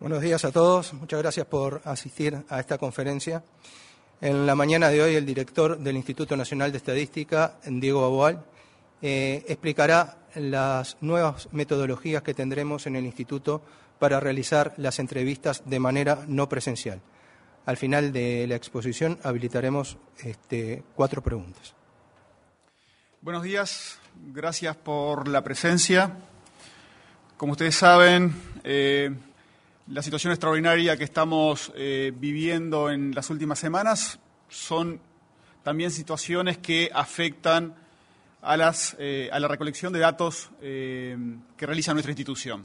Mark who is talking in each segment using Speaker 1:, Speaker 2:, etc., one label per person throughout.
Speaker 1: Buenos días a todos. Muchas gracias por asistir a esta conferencia. En la mañana de hoy, el director del Instituto Nacional de Estadística, Diego Aboal, explicará las nuevas metodologías que tendremos en el Instituto para realizar las entrevistas de manera no presencial. Al final de la exposición habilitaremos 4 preguntas.
Speaker 2: Buenos días, gracias por la presencia. Como ustedes saben, la situación extraordinaria que estamos viviendo en las últimas semanas son también situaciones que afectan a la recolección de datos que realiza nuestra institución.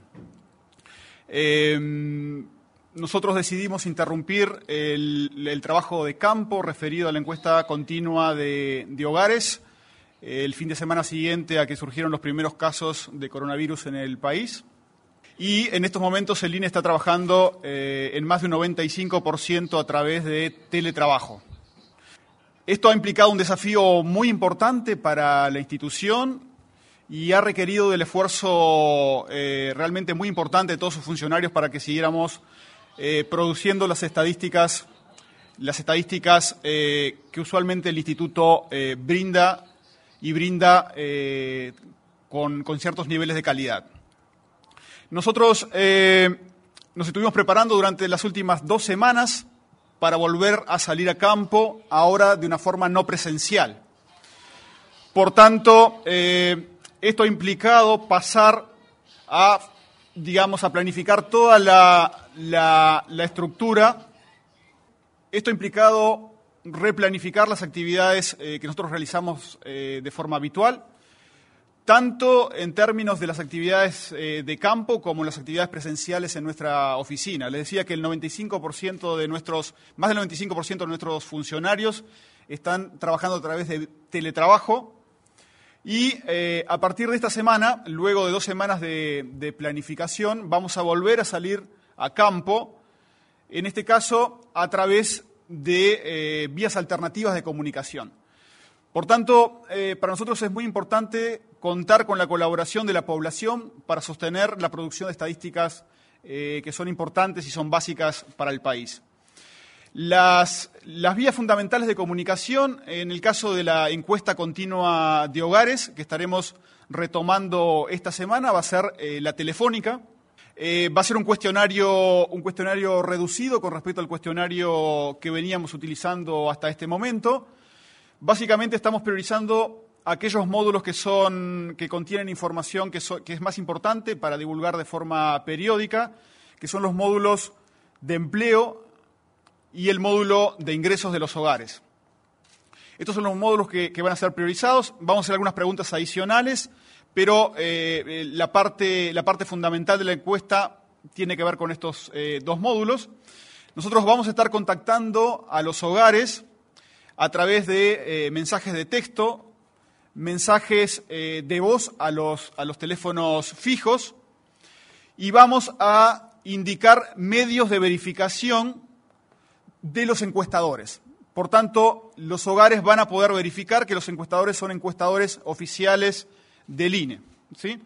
Speaker 2: Nosotros decidimos interrumpir el trabajo de campo referido a la encuesta continua de hogares el fin de semana siguiente a que surgieron los primeros casos de coronavirus en el país. Y en estos momentos el INE está trabajando en más de un 95% a través de teletrabajo. Esto ha implicado un desafío muy importante para la institución y ha requerido del esfuerzo realmente muy importante de todos sus funcionarios para que siguiéramos produciendo las estadísticas que usualmente el Instituto brinda con ciertos niveles de calidad. Nosotros nos estuvimos preparando durante las últimas 2 semanas para volver a salir a campo, ahora de una forma no presencial. Por tanto, esto ha implicado pasar a planificar toda la estructura. Esto ha implicado replanificar las actividades que nosotros realizamos de forma habitual, tanto en términos de las actividades de campo como en las actividades presenciales en nuestra oficina. Les decía que más del 95% de nuestros funcionarios están trabajando a través de teletrabajo y a partir de esta semana, luego de 2 semanas de planificación, vamos a volver a salir a campo, en este caso a través de vías alternativas de comunicación. Por tanto, para nosotros es muy importante contar con la colaboración de la población para sostener la producción de estadísticas que son importantes y son básicas para el país. Las vías fundamentales de comunicación, en el caso de la encuesta continua de hogares, que estaremos retomando esta semana, va a ser la telefónica. Va a ser un cuestionario reducido con respecto al cuestionario que veníamos utilizando hasta este momento. Básicamente estamos priorizando aquellos módulos que contienen información que es más importante para divulgar de forma periódica, que son los módulos de empleo y el módulo de ingresos de los hogares. Estos son los módulos que van a ser priorizados. Vamos a hacer algunas preguntas adicionales, pero la parte fundamental de la encuesta tiene que ver con estos 2 módulos. Nosotros vamos a estar contactando a los hogares a través de mensajes de texto, mensajes de voz a los teléfonos fijos y vamos a indicar medios de verificación de los encuestadores. Por tanto, los hogares van a poder verificar que los encuestadores son encuestadores oficiales del INE, ¿sí?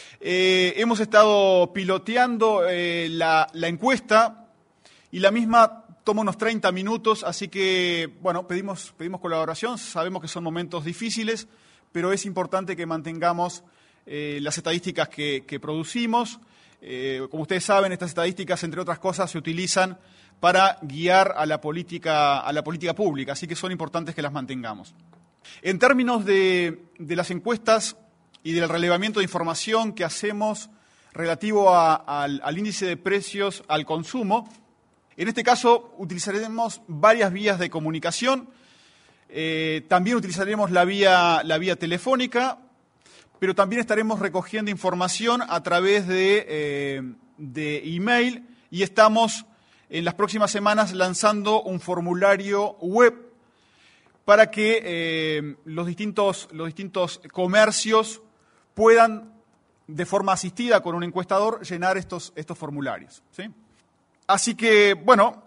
Speaker 2: Hemos estado piloteando la encuesta y la misma toma unos 30 minutos, así que, bueno, pedimos colaboración. Sabemos que son momentos difíciles, pero es importante que mantengamos las estadísticas que producimos. Como ustedes saben, estas estadísticas, entre otras cosas, se utilizan para guiar a la política pública, así que son importantes que las mantengamos. En términos de las encuestas y del relevamiento de información que hacemos relativo al índice de precios al consumo, en este caso utilizaremos varias vías de comunicación. También utilizaremos la vía telefónica, pero también estaremos recogiendo información a través de email y estamos en las próximas semanas lanzando un formulario web para que los distintos comercios puedan, de forma asistida con un encuestador, llenar estos formularios, ¿sí? Así que, bueno,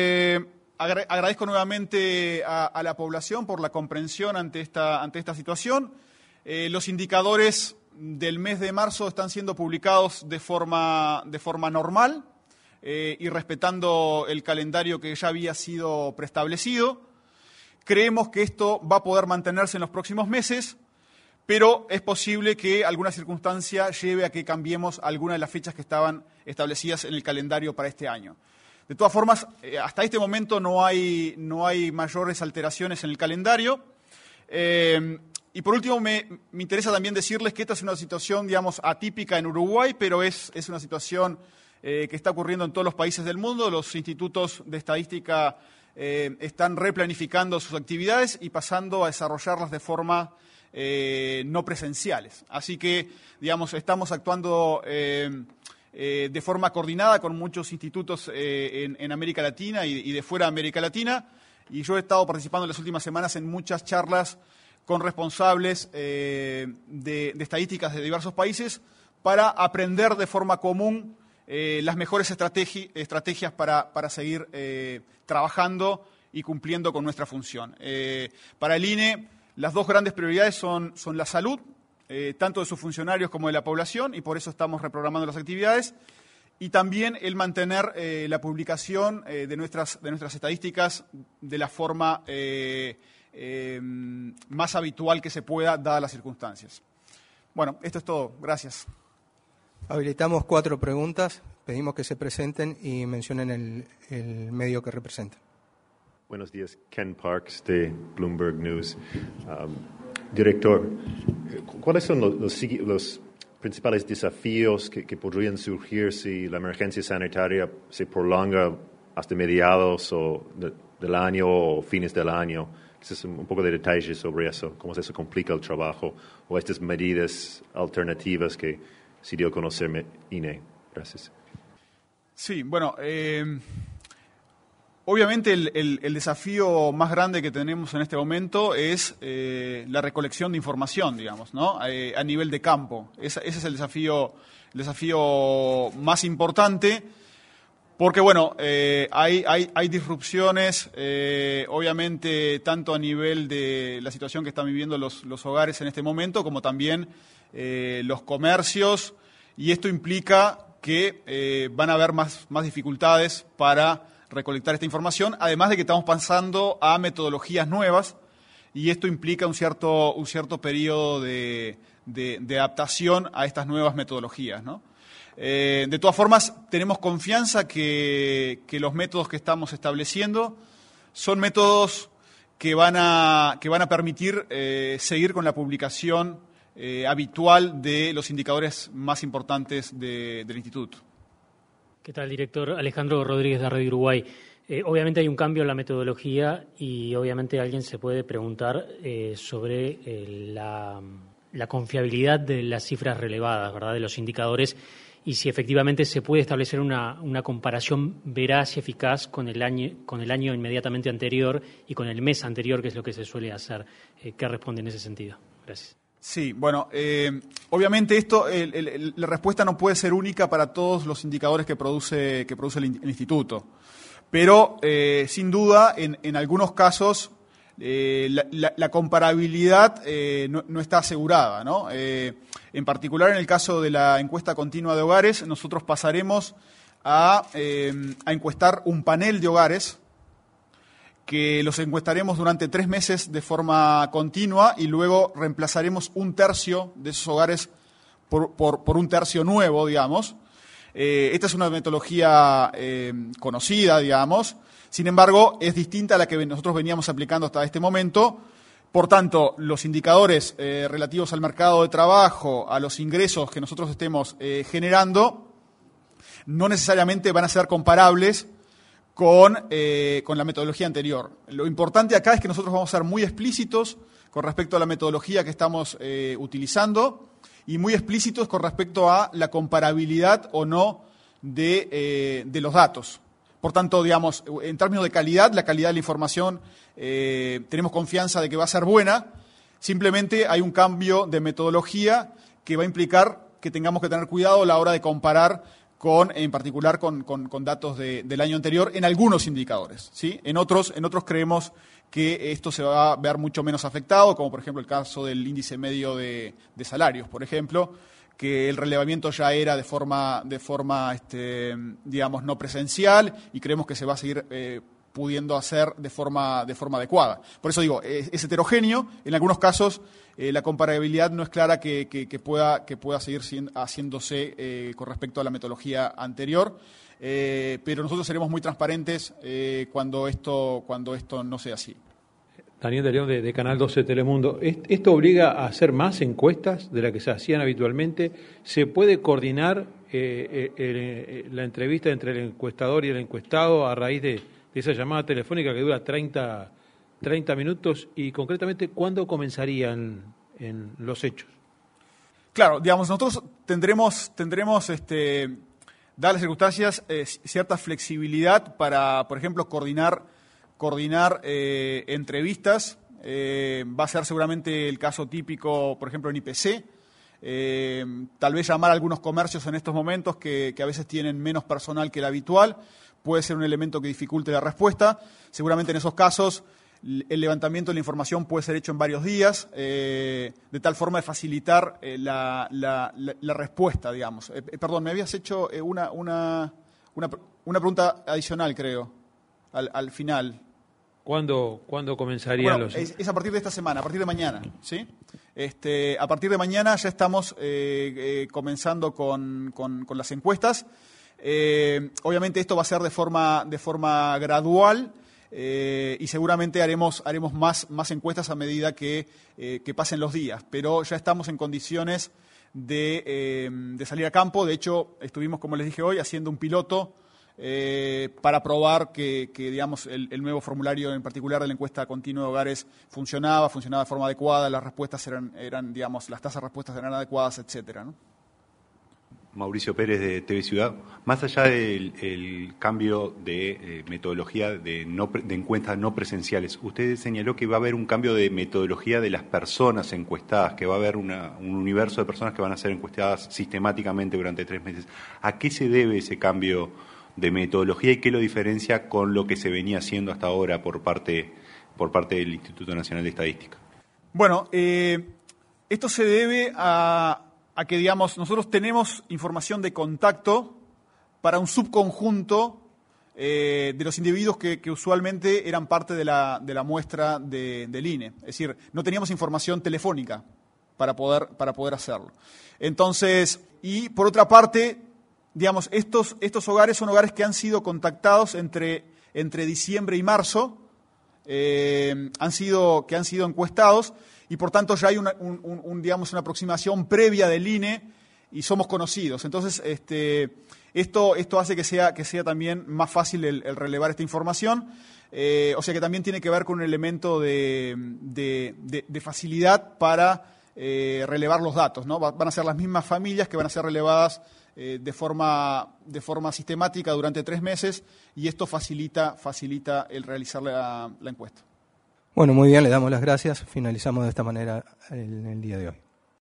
Speaker 2: agradezco nuevamente a la población por la comprensión ante esta situación. Los indicadores del mes de marzo están siendo publicados de forma normal. y respetando el calendario que ya había sido preestablecido. Creemos que esto va a poder mantenerse en los próximos meses, pero es posible que alguna circunstancia lleve a que cambiemos algunas de las fechas que estaban establecidas en el calendario para este año. De todas formas, hasta este momento no hay mayores alteraciones en el calendario. Y por último, me interesa también decirles que esta es una situación, digamos, atípica en Uruguay, pero es una situación que está ocurriendo en todos los países del mundo. Los institutos de estadística están replanificando sus actividades y pasando a desarrollarlas de forma no presenciales. Así que, digamos, estamos actuando de forma coordinada con muchos institutos en América Latina y de fuera de América Latina. Y yo he estado participando en las últimas semanas en muchas charlas con responsables de estadísticas de diversos países para aprender de forma común las mejores estrategias para seguir trabajando y cumpliendo con nuestra función. Para el INE, las dos grandes prioridades son la salud, tanto de sus funcionarios como de la población, y por eso estamos reprogramando las actividades, y también el mantener la publicación de nuestras estadísticas de la forma más habitual que se pueda, dadas las circunstancias. Bueno, esto es todo. Gracias.
Speaker 1: Habilitamos 4 preguntas. Pedimos que se presenten y mencionen el medio que representan.
Speaker 3: Buenos días, Ken Parks de Bloomberg News. Director, ¿cuáles son los principales desafíos que podrían surgir si la emergencia sanitaria se prolonga hasta mediados del año o fines del año? Quizás un poco de detalles sobre eso, cómo se complica el trabajo o estas medidas alternativas que se dio a conocer INE. Gracias.
Speaker 2: Sí, bueno, obviamente el desafío más grande que tenemos en este momento es la recolección de información, digamos, ¿no? A nivel de campo. Ese es el desafío más importante, porque, bueno, hay disrupciones, obviamente, tanto a nivel de la situación que están viviendo los hogares en este momento, como también los comercios, y esto implica que van a haber más dificultades para recolectar esta información, además de que estamos pasando a metodologías nuevas, y esto implica un cierto periodo de adaptación a estas nuevas metodologías, ¿no? De todas formas, tenemos confianza que los métodos que estamos estableciendo son métodos que van a permitir seguir con la publicación habitual de los indicadores más importantes del Instituto.
Speaker 4: ¿Qué tal, director? Alejandro Rodríguez de Radio Uruguay. Obviamente hay un cambio en la metodología y obviamente alguien se puede preguntar sobre la confiabilidad de las cifras relevadas, ¿verdad?, de los indicadores, y si efectivamente se puede establecer una comparación veraz y eficaz con el año inmediatamente anterior y con el mes anterior, que es lo que se suele hacer. ¿Qué responde en ese sentido? Gracias.
Speaker 2: Sí, bueno, obviamente la respuesta no puede ser única para todos los indicadores que produce el Instituto, pero sin duda en algunos casos la comparabilidad no está asegurada, ¿no? En particular en el caso de la encuesta continua de hogares, nosotros pasaremos a encuestar un panel de hogares que los encuestaremos durante 3 meses de forma continua y luego reemplazaremos 1/3 de esos hogares por 1/3 nuevo, digamos. Esta es una metodología conocida, digamos. Sin embargo, es distinta a la que nosotros veníamos aplicando hasta este momento. Por tanto, los indicadores relativos al mercado de trabajo, a los ingresos que nosotros estemos generando, no necesariamente van a ser comparables con la metodología anterior. Lo importante acá es que nosotros vamos a ser muy explícitos con respecto a la metodología que estamos utilizando y muy explícitos con respecto a la comparabilidad o no de los datos. Por tanto, digamos, en términos de calidad, la calidad de la información tenemos confianza de que va a ser buena. Simplemente hay un cambio de metodología que va a implicar que tengamos que tener cuidado a la hora de comparar en particular con datos del año anterior en algunos indicadores, ¿sí? En otros creemos que esto se va a ver mucho menos afectado, como por ejemplo el caso del índice medio de salarios, por ejemplo, que el relevamiento ya era de forma digamos, no presencial, y creemos que se va a seguir pudiendo hacer de forma adecuada. Por eso digo, es heterogéneo. En algunos casos la comparabilidad no es clara que pueda seguir haciéndose con respecto a la metodología anterior, pero nosotros seremos muy transparentes cuando esto no sea así.
Speaker 5: Daniel de León, de Canal 12 Telemundo. ¿Esto obliga a hacer más encuestas de las que se hacían habitualmente? ¿Se puede coordinar la entrevista entre el encuestador y el encuestado a raíz de esa llamada telefónica que dura 30 minutos? Y concretamente, ¿cuándo comenzarían en los hechos?
Speaker 2: Claro, digamos, nosotros tendremos dadas las circunstancias, cierta flexibilidad para, por ejemplo, coordinar entrevistas. Va a ser seguramente el caso típico, por ejemplo, en IPC. Tal vez llamar a algunos comercios en estos momentos que a veces tienen menos personal que el habitual puede ser un elemento que dificulte la respuesta. Seguramente en esos casos el levantamiento de la información puede ser hecho en varios días, de tal forma de facilitar la respuesta, digamos. Perdón, me habías hecho una pregunta adicional, creo, al final.
Speaker 5: ¿Cuándo comenzarían los...?
Speaker 2: Es a partir de esta semana, a partir de mañana, ¿sí? A partir de mañana ya estamos comenzando con las encuestas. Obviamente esto va a ser de forma gradual, y seguramente haremos más encuestas a medida que pasen los días, pero ya estamos en condiciones de salir a campo. De hecho, estuvimos, como les dije hoy, haciendo un piloto para probar que digamos, el nuevo formulario en particular de la encuesta continua de hogares funcionaba de forma adecuada, las respuestas eran digamos, las tasas de respuestas eran adecuadas, etcétera, ¿no?
Speaker 6: Mauricio Pérez de TV Ciudad. Más allá del cambio de metodología de encuestas no presenciales, usted señaló que va a haber un cambio de metodología de las personas encuestadas, que va a haber un universo de personas que van a ser encuestadas sistemáticamente durante 3 meses. ¿A qué se debe ese cambio de metodología y qué lo diferencia con lo que se venía haciendo hasta ahora por parte del Instituto Nacional de Estadística? Bueno,
Speaker 2: esto se debe a que, digamos, nosotros tenemos información de contacto para un subconjunto de los individuos que usualmente eran parte de la muestra del INE. Es decir, no teníamos información telefónica para poder hacerlo. Entonces, y por otra parte, digamos, estos hogares son hogares que han sido contactados entre diciembre y marzo, que han sido encuestados, y por tanto ya hay digamos, una aproximación previa del INE y somos conocidos. Entonces, esto hace que sea también más fácil el relevar esta información. O sea que también tiene que ver con un elemento de facilidad para relevar los datos, ¿no? Van a ser las mismas familias que van a ser relevadas de forma sistemática durante 3 meses, y esto facilita el realizar la encuesta.
Speaker 1: Bueno, muy bien, le damos las gracias. Finalizamos de esta manera el día de hoy.